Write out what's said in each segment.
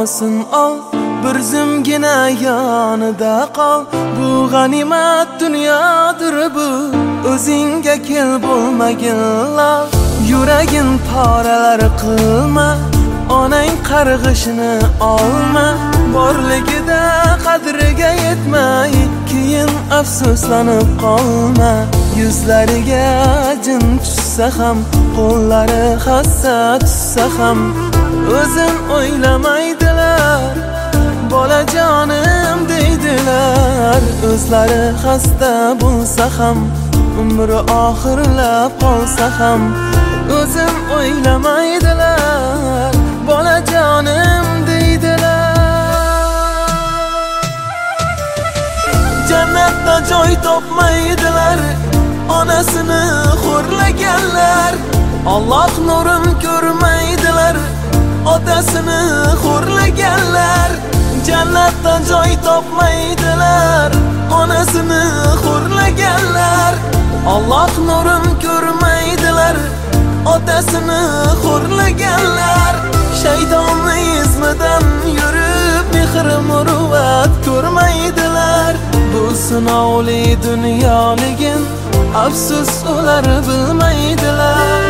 duosini ol, bir zumgina yonida qol. Bu g'animat dunyodir bu, o'zingga kel bo'lmagin lol. Yuragin poralar qilma, onang qarg'ishini olma. Borligida qadriga yetmay, keyin afsuslanib qolma. Yuzlariga jin tushsa ham, qo'llari hassa tushsa ham, o'zin o'ylamaydilar, bolajonim deydilar. O'zlari xasta bo'lsa ham, umri oxirlab qolsa ham, o'zin o'ylamaydilar, bolajonim deydilar. Jannatda joy topmaydilar, onasini xo'rlaganlar. Alloh nurin ko'rmaydilar, otasini xo'rlaganlar. Jannatda joy topmaydilar, onasini xo'rlaganlar. Alloh nurin ko'rmaydilar, otasini xo'rlaganlar. Shaytonning izmidan yurib, mehr muruvvat ko'rmaydilar. Bu sinovli dunyoligin, afsus ular bilmaydilar.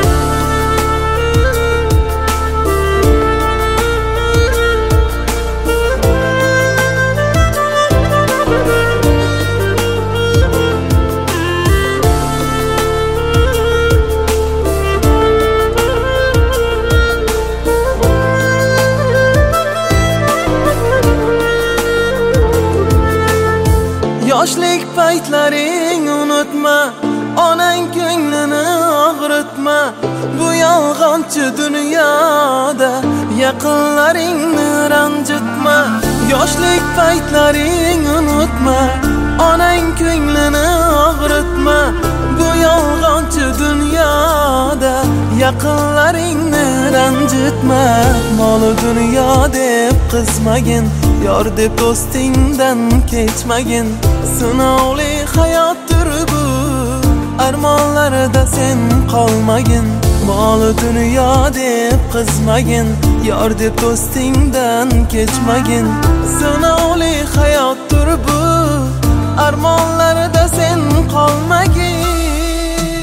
Yoshlik paytlaring unutma, onang ko'nglini og'ritma. Bu yolg'onchi dunyoda yaqinlaringni ranjitma. Yoshlik paytlaring unutma, onang ko'nglini og'ritma. Bu yolg'onchi dunyoda yaqinlaringni ranjitma. Mol dunyo deb qizmagin, yor deb do'stingdan kechmagin. Sinovli hayotdir bu, armonlarida sen qolmagin. Mol dunyo deb qizmagin, yor deb do'stingdan kechmagin. Sinovli hayotdir bu, armonlarida sen qolmagin.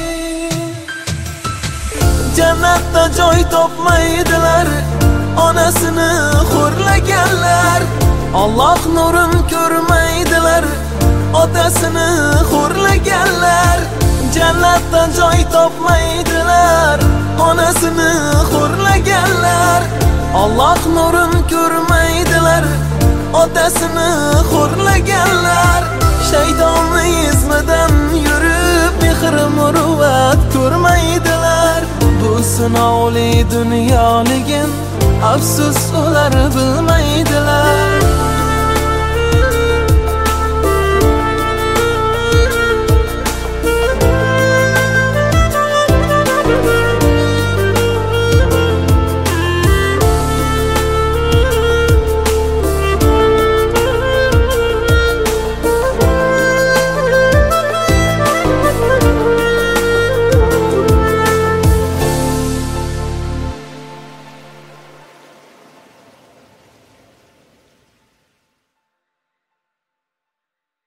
Jannatda joy topmaydilar, onasini xo'rlaganlar. Alloh nurin ko'rmaydilar, otasini xo'rlaganlar. Jannatda joy topmaydilar, onasini xo'rlaganlar. Alloh nurin ko'rmaydilar, otasini xo'rlaganlar. Shaytonning izmidan yurib, mehr muruvvat ko'rmaydilar. Bu sinovli dunyoligin, afsus ular bilmaydilar.